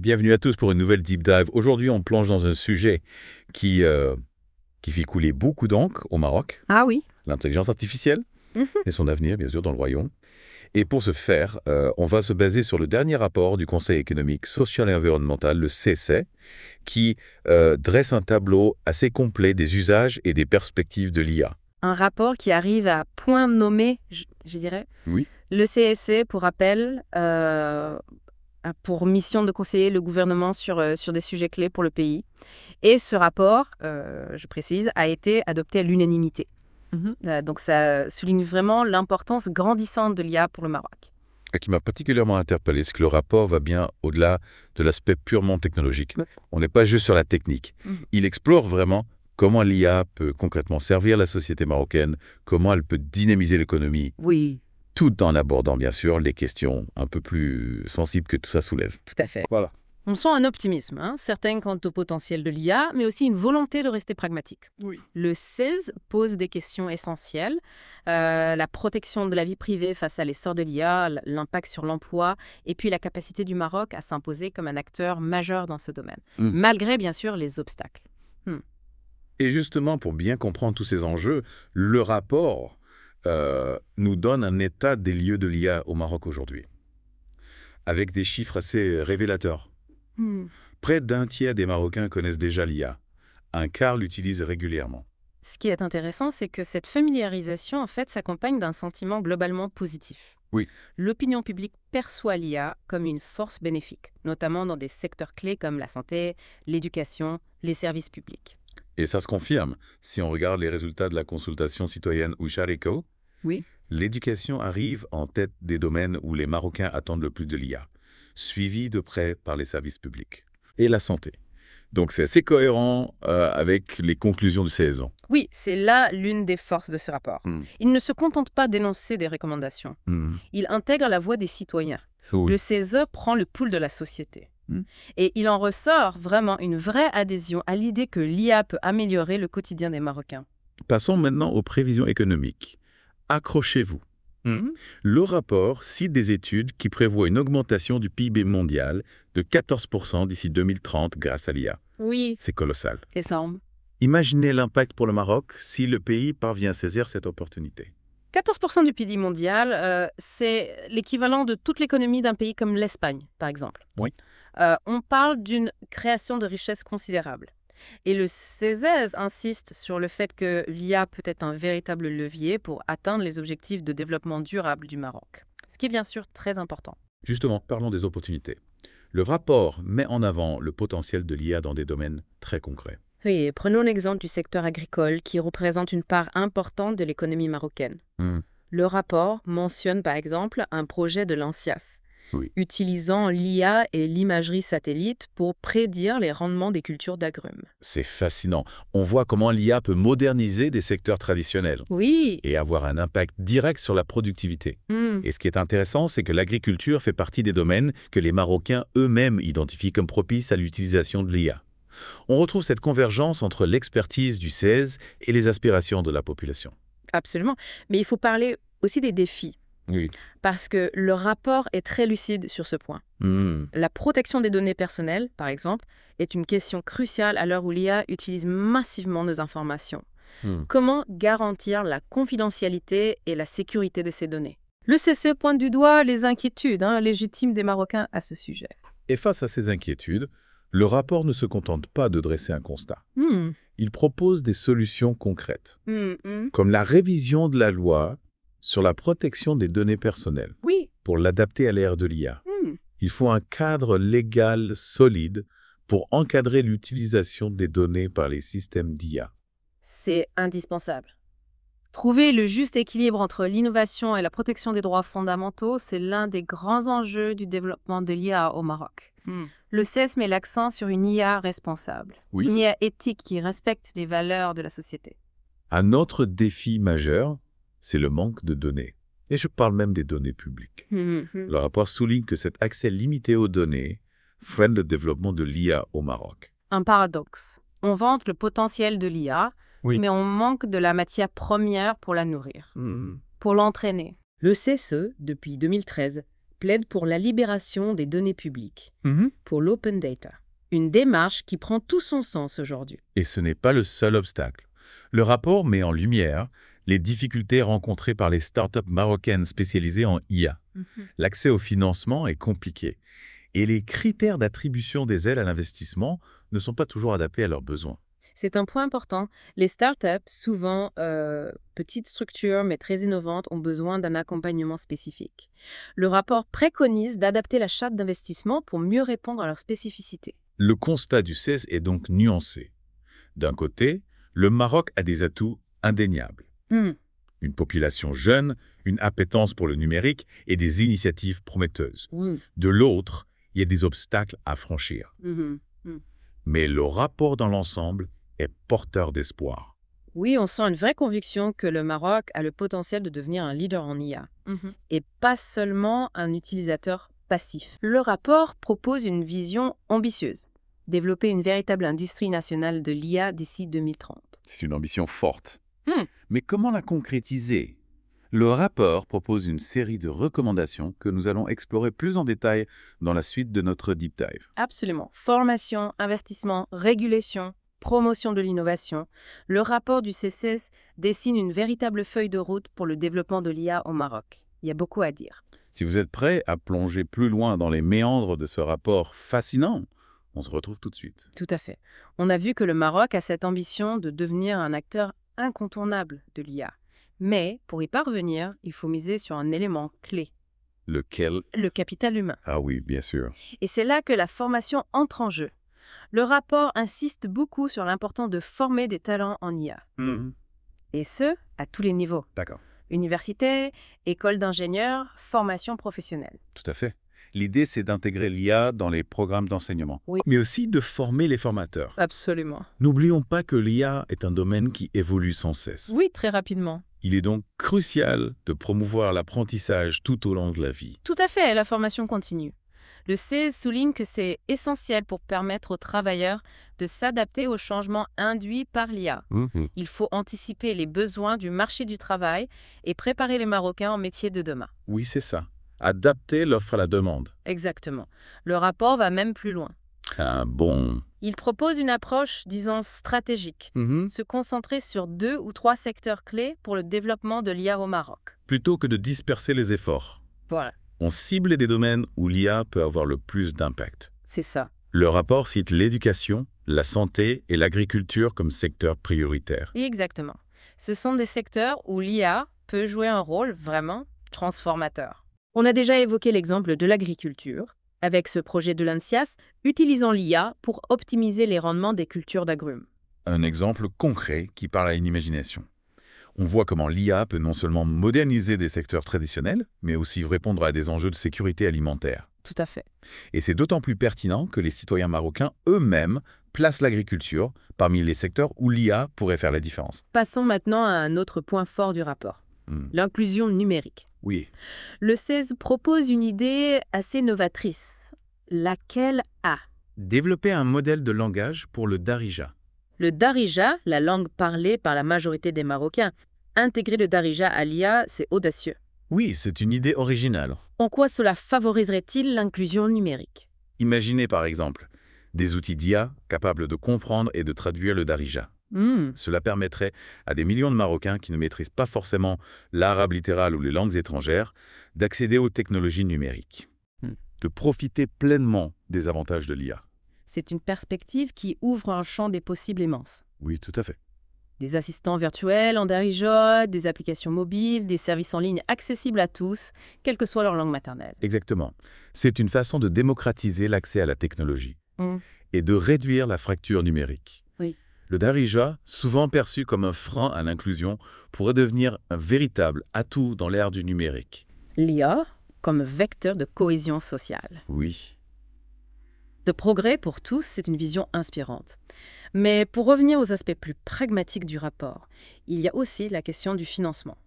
Bienvenue à tous pour une nouvelle Deep Dive. Aujourd'hui, on plonge dans un sujet qui fait couler beaucoup d'encre au Maroc, Ah oui. l'intelligence artificielle Mhm. et son avenir, bien sûr, dans le royaume. Et pour ce faire, on va se baser sur le dernier rapport du Conseil économique, social et environnemental, le CESE, qui dresse un tableau assez complet des usages et des perspectives de l'IA. Un rapport qui arrive à point nommé, je dirais. Oui. Le CSC, pour rappel, a pour mission de conseiller le gouvernement sur des sujets clés pour le pays. Et ce rapport, je précise, a été adopté à l'unanimité. Donc ça souligne vraiment l'importance grandissante de l'IA pour le Maroc. Ce qui m'a particulièrement interpellé, c'est que le rapport va bien au-delà de l'aspect purement technologique. Ouais. On n'est pas juste sur la technique. Mhm. Il explore vraiment comment l'IA peut concrètement servir la société marocaine, comment elle peut dynamiser l'économie, Oui, tout en abordant bien sûr les questions un peu plus sensibles que tout ça soulève. tout à fait. Voilà. On sent un optimisme, certain quant au potentiel de l'IA, mais aussi une volonté de rester pragmatique. Oui. Le 16 pose des questions essentielles. La protection de la vie privée face à l'essor de l'IA, l'impact sur l'emploi, et puis la capacité du Maroc à s'imposer comme un acteur majeur dans ce domaine, malgré bien sûr les obstacles. Et justement, pour bien comprendre tous ces enjeux, le rapport nous donne un état des lieux de l'IA au Maroc aujourd'hui, avec des chiffres assez révélateurs. Près d'un tiers des Marocains connaissent déjà l'IA. Un quart l'utilise régulièrement. Ce qui est intéressant, c'est que cette familiarisation, en fait, s'accompagne d'un sentiment globalement positif. Oui. L'opinion publique perçoit l'IA comme une force bénéfique, notamment dans des secteurs clés comme la santé, l'éducation, les services publics. Et ça se confirme. Si on regarde les résultats de la consultation citoyenne Ushariko, Oui. l'éducation arrive en tête des domaines où les Marocains attendent le plus de l'IA, suivi de près par les services publics. Et la santé. Donc c'est assez cohérent avec les conclusions du CESE. Oui, c'est là l'une des forces de ce rapport. Il ne se contente pas d'énoncer des recommandations. Il intègre la voix des citoyens. Oui. Le CESE prend le pouls de la société. Et il en ressort vraiment une vraie adhésion à l'idée que l'IA peut améliorer le quotidien des Marocains. Passons maintenant aux prévisions économiques. Accrochez-vous. Le rapport cite des études qui prévoient une augmentation du PIB mondial de 14% d'ici 2030 grâce à l'IA. Oui, C'est colossal. et semble. Imaginez l'impact pour le Maroc si le pays parvient à saisir cette opportunité. 14% du PIB mondial, c'est l'équivalent de toute l'économie d'un pays comme l'Espagne, par exemple. Oui. On parle d'une création de richesse considérable. Et le CESE insiste sur le fait que l'IA peut être un véritable levier pour atteindre les objectifs de développement durable du Maroc. Ce qui est bien sûr très important. Justement, parlons des opportunités. Le rapport met en avant le potentiel de l'IA dans des domaines très concrets. Oui, prenons l'exemple du secteur agricole qui représente une part importante de l'économie marocaine. Le rapport mentionne par exemple un projet de l'ANSIAS, utilisant l'IA et l'imagerie satellite pour prédire les rendements des cultures d'agrumes. C'est fascinant. On voit comment l'IA peut moderniser des secteurs traditionnels Oui. et avoir un impact direct sur la productivité. Et ce qui est intéressant, c'est que l'agriculture fait partie des domaines que les Marocains eux-mêmes identifient comme propices à l'utilisation de l'IA. On retrouve cette convergence entre l'expertise du CESE et les aspirations de la population. Absolument. Mais il faut parler aussi des défis. Oui. Parce que le rapport est très lucide sur ce point. La protection des données personnelles, par exemple, est une question cruciale à l'heure où l'IA utilise massivement nos informations. Comment garantir la confidentialité et la sécurité de ces données? Le CCE pointe du doigt les inquiétudes légitimes des Marocains à ce sujet. Et face à ces inquiétudes, le rapport ne se contente pas de dresser un constat. Il propose des solutions concrètes, comme la révision de la loi sur la protection des données personnelles, pour l'adapter à l'ère de l'IA. Il faut un cadre légal solide pour encadrer l'utilisation des données par les systèmes d'IA. C'est indispensable. Trouver le juste équilibre entre l'innovation et la protection des droits fondamentaux, c'est l'un des grands enjeux du développement de l'IA au Maroc. Le CESE met l'accent sur une IA responsable, une IA éthique qui respecte les valeurs de la société. Un autre défi majeur, c'est le manque de données. Et je parle même des données publiques. Le rapport souligne que cet accès limité aux données freine le développement de l'IA au Maroc. Un paradoxe. On vante le potentiel de l'IA, mais on manque de la matière première pour la nourrir, pour l'entraîner. Le CESE, depuis 2013, plaide pour la libération des données publiques, pour l'open data. Une démarche qui prend tout son sens aujourd'hui. Et ce n'est pas le seul obstacle. Le rapport met en lumière les difficultés rencontrées par les startups marocaines spécialisées en IA. L'accès au financement est compliqué et les critères d'attribution des aides à l'investissement ne sont pas toujours adaptés à leurs besoins. C'est un point important. Les startups, souvent petites structures mais très innovantes, ont besoin d'un accompagnement spécifique. Le rapport préconise d'adapter la charte d'investissement pour mieux répondre à leurs spécificités. Le constat du CES est donc nuancé. D'un côté, le Maroc a des atouts indéniables. Une population jeune, une appétence pour le numérique et des initiatives prometteuses. De l'autre, il y a des obstacles à franchir. Mais le rapport dans l'ensemble est porteur d'espoir. Oui, on sent une vraie conviction que le Maroc a le potentiel de devenir un leader en IA, et pas seulement un utilisateur passif. Le rapport propose une vision ambitieuse, développer une véritable industrie nationale de l'IA d'ici 2030. C'est une ambition forte. Mais comment la concrétiser? Le rapport propose une série de recommandations que nous allons explorer plus en détail dans la suite de notre Deep Dive. Absolument. Formation, investissement, régulation, promotion de l'innovation. Le rapport du CCS dessine une véritable feuille de route pour le développement de l'IA au Maroc. Il y a beaucoup à dire. Si vous êtes prêts à plonger plus loin dans les méandres de ce rapport fascinant, on se retrouve tout de suite. Tout à fait. On a vu que le Maroc a cette ambition de devenir un acteur incontournable de l'IA. Mais pour y parvenir, il faut miser sur un élément clé. Lequel? Le capital humain. Ah oui, bien sûr. Et c'est là que la formation entre en jeu. Le rapport insiste beaucoup sur l'importance de former des talents en IA. Et ce, à tous les niveaux. D'accord. Université, école d'ingénieurs, formation professionnelle. Tout à fait. L'idée, c'est d'intégrer l'IA dans les programmes d'enseignement, Oui. mais aussi de former les formateurs. Absolument. N'oublions pas que l'IA est un domaine qui évolue sans cesse. Oui, très rapidement. Il est donc crucial de promouvoir l'apprentissage tout au long de la vie. Tout à fait, la formation continue. Le CES souligne que c'est essentiel pour permettre aux travailleurs de s'adapter aux changements induits par l'IA. Il faut anticiper les besoins du marché du travail et préparer les Marocains aux métiers de demain. Oui, c'est ça. Adapter l'offre à la demande. Exactement. Le rapport va même plus loin. Ah bon. Il propose une approche, disons, stratégique. Se concentrer sur 2 ou 3 secteurs clés pour le développement de l'IA au Maroc. Plutôt que de disperser les efforts. Voilà. On cible des domaines où l'IA peut avoir le plus d'impact. C'est ça. Le rapport cite l'éducation, la santé et l'agriculture comme secteurs prioritaires. Exactement. Ce sont des secteurs où l'IA peut jouer un rôle vraiment transformateur. On a déjà évoqué l'exemple de l'agriculture, avec ce projet de l'ANSIAS, utilisant l'IA pour optimiser les rendements des cultures d'agrumes. Un exemple concret qui parle à une imagination. On voit comment l'IA peut non seulement moderniser des secteurs traditionnels, mais aussi répondre à des enjeux de sécurité alimentaire. Tout à fait. Et c'est d'autant plus pertinent que les citoyens marocains eux-mêmes placent l'agriculture parmi les secteurs où l'IA pourrait faire la différence. Passons maintenant à un autre point fort du rapport, l'inclusion numérique. Oui. Le CES propose une idée assez novatrice, laquelle a développé un modèle de langage pour le Darija. Le Darija, la langue parlée par la majorité des Marocains. Intégrer le Darija à l'IA, c'est audacieux. Oui, c'est une idée originale. En quoi cela favoriserait-il l'inclusion numérique? Imaginez par exemple des outils d'IA capables de comprendre et de traduire le Darija. Cela permettrait à des millions de Marocains qui ne maîtrisent pas forcément l'arabe littéral ou les langues étrangères d'accéder aux technologies numériques, de profiter pleinement des avantages de l'IA. C'est une perspective qui ouvre un champ des possibles immenses. Oui, tout à fait. Des assistants virtuels en Darija, des applications mobiles, des services en ligne accessibles à tous, quelle que soit leur langue maternelle. Exactement. C'est une façon de démocratiser l'accès à la technologie et de réduire la fracture numérique. Oui. Le Darija, souvent perçu comme un frein à l'inclusion, pourrait devenir un véritable atout dans l'ère du numérique. L'IA comme vecteur de cohésion sociale. Oui. De progrès pour tous, c'est une vision inspirante. Mais pour revenir aux aspects plus pragmatiques du rapport, il y a aussi la question du financement.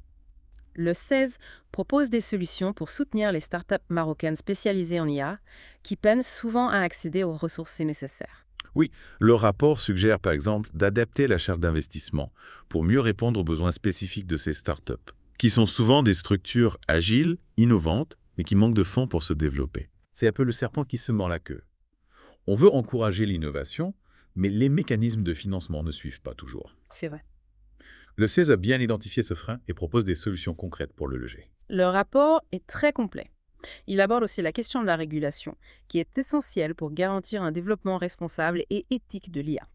Le CES propose des solutions pour soutenir les startups marocaines spécialisées en IA qui peinent souvent à accéder aux ressources nécessaires. Oui, le rapport suggère par exemple d'adapter la charte d'investissement pour mieux répondre aux besoins spécifiques de ces startups, qui sont souvent des structures agiles, innovantes mais qui manquent de fonds pour se développer. C'est un peu le serpent qui se mord la queue. On veut encourager l'innovation, mais les mécanismes de financement ne suivent pas toujours. C'est vrai. Le CESE a bien identifié ce frein et propose des solutions concrètes pour le lever. Le rapport est très complet. Il aborde aussi la question de la régulation, qui est essentielle pour garantir un développement responsable et éthique de l'IA.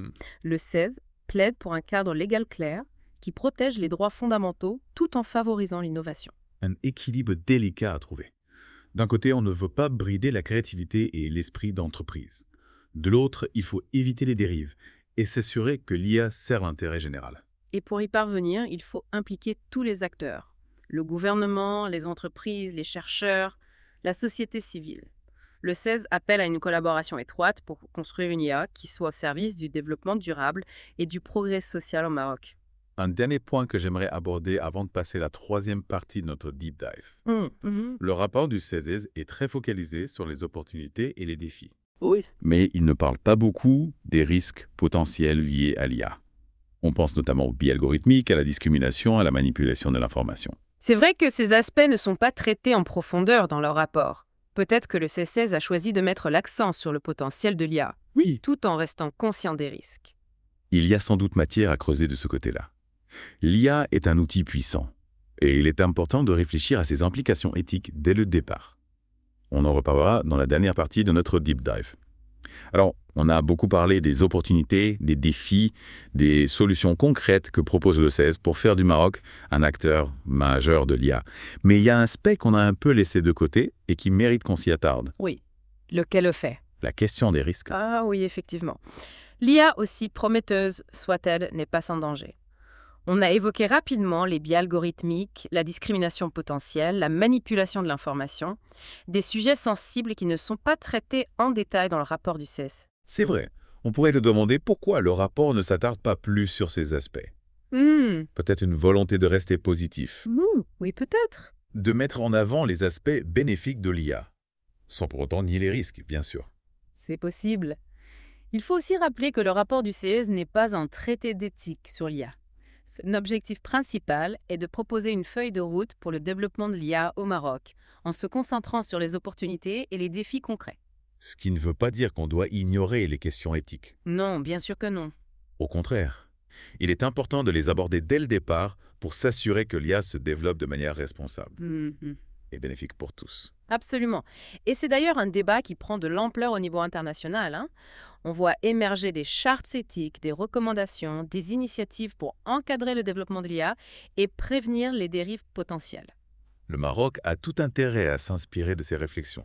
Le CESE plaide pour un cadre légal clair qui protège les droits fondamentaux tout en favorisant l'innovation. Un équilibre délicat à trouver. D'un côté, on ne veut pas brider la créativité et l'esprit d'entreprise. De l'autre, il faut éviter les dérives et s'assurer que l'IA sert l'intérêt général. Et pour y parvenir, il faut impliquer tous les acteurs. Le gouvernement, les entreprises, les chercheurs, la société civile. Le CESE appelle à une collaboration étroite pour construire une IA qui soit au service du développement durable et du progrès social au Maroc. Un dernier point que j'aimerais aborder avant de passer à la troisième partie de notre deep dive. Le rapport du CESE est très focalisé sur les opportunités et les défis. Oui. Mais il ne parle pas beaucoup des risques potentiels liés à l'IA. On pense notamment au biais algorithmique, à la discrimination, à la manipulation de l'information. C'est vrai que ces aspects ne sont pas traités en profondeur dans leur rapport. Peut-être que le CESE a choisi de mettre l'accent sur le potentiel de l'IA, Oui, tout en restant conscient des risques. il y a sans doute matière à creuser de ce côté-là. L'IA est un outil puissant, et il est important de réfléchir à ses implications éthiques dès le départ. On en reparlera dans la dernière partie de notre deep dive. Alors, on a beaucoup parlé des opportunités, des défis, des solutions concrètes que propose le CESE pour faire du Maroc un acteur majeur de l'IA. Mais il y a un aspect qu'on a un peu laissé de côté et qui mérite qu'on s'y attarde. Oui, lequel le fait? La question des risques. Ah oui, effectivement. L'IA, aussi prometteuse soit-elle, n'est pas sans danger. On a évoqué rapidement les biais algorithmiques, la discrimination potentielle, la manipulation de l'information, des sujets sensibles qui ne sont pas traités en détail dans le rapport du CESE. C'est vrai. On pourrait te demander pourquoi le rapport ne s'attarde pas plus sur ces aspects. Peut-être une volonté de rester positif. Oui, peut-être. De mettre en avant les aspects bénéfiques de l'IA, sans pour autant nier les risques, bien sûr. C'est possible. Il faut aussi rappeler que le rapport du CESE n'est pas un traité d'éthique sur l'IA. Son objectif principal est de proposer une feuille de route pour le développement de l'IA au Maroc, en se concentrant sur les opportunités et les défis concrets. Ce qui ne veut pas dire qu'on doit ignorer les questions éthiques. Non, bien sûr que non. Au contraire, il est important de les aborder dès le départ pour s'assurer que l'IA se développe de manière responsable et bénéfique pour tous. Absolument. Et c'est d'ailleurs un débat qui prend de l'ampleur au niveau international. On voit émerger des chartes éthiques, des recommandations, des initiatives pour encadrer le développement de l'IA et prévenir les dérives potentielles. Le Maroc a tout intérêt à s'inspirer de ces réflexions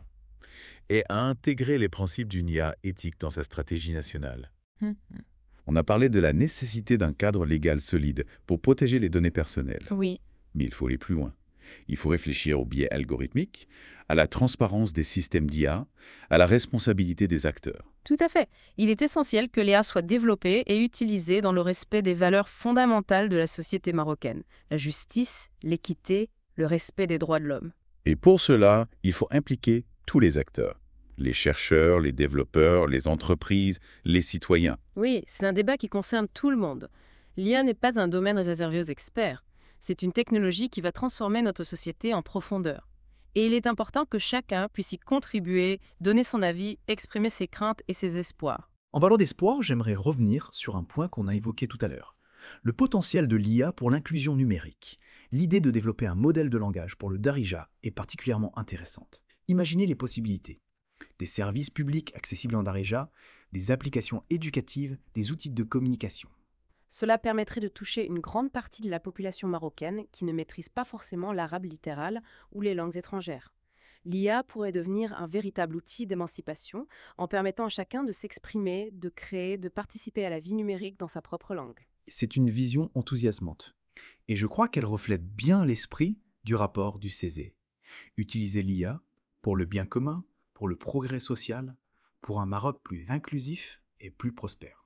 et à intégrer les principes d'une IA éthique dans sa stratégie nationale. On a parlé de la nécessité d'un cadre légal solide pour protéger les données personnelles. Oui. Mais il faut aller plus loin. Il faut réfléchir au biais algorithmique, à la transparence des systèmes d'IA, à la responsabilité des acteurs. Tout à fait. Il est essentiel que l'IA soit développée et utilisée dans le respect des valeurs fondamentales de la société marocaine. La justice, l'équité, le respect des droits de l'homme. Et pour cela, il faut impliquer tous les acteurs. Les chercheurs, les développeurs, les entreprises, les citoyens. Oui, c'est un débat qui concerne tout le monde. L'IA n'est pas un domaine réservé aux experts. C'est une technologie qui va transformer notre société en profondeur. Et il est important que chacun puisse y contribuer, donner son avis, exprimer ses craintes et ses espoirs. En parlant d'espoir, j'aimerais revenir sur un point qu'on a évoqué tout à l'heure. Le potentiel de l'IA pour l'inclusion numérique. L'idée de développer un modèle de langage pour le Darija est particulièrement intéressante. Imaginez les possibilités. Des services publics accessibles en Darija, des applications éducatives, des outils de communication. Cela permettrait de toucher une grande partie de la population marocaine qui ne maîtrise pas forcément l'arabe littéral ou les langues étrangères. L'IA pourrait devenir un véritable outil d'émancipation en permettant à chacun de s'exprimer, de créer, de participer à la vie numérique dans sa propre langue. C'est une vision enthousiasmante. Et je crois qu'elle reflète bien l'esprit du rapport du CESE. Utiliser l'IA pour le bien commun, pour le progrès social, pour un Maroc plus inclusif et plus prospère.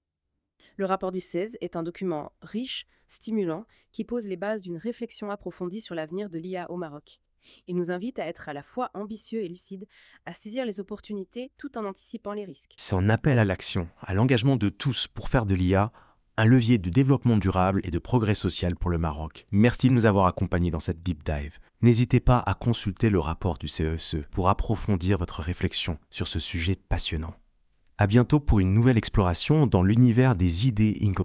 Le rapport du CESE est un document riche, stimulant, qui pose les bases d'une réflexion approfondie sur l'avenir de l'IA au Maroc. Il nous invite à être à la fois ambitieux et lucide, à saisir les opportunités tout en anticipant les risques. C'est un appel à l'action, à l'engagement de tous pour faire de l'IA un levier de développement durable et de progrès social pour le Maroc. Merci de nous avoir accompagnés dans cette deep dive. N'hésitez pas à consulter le rapport du CESE pour approfondir votre réflexion sur ce sujet passionnant. À bientôt pour une nouvelle exploration dans l'univers des idées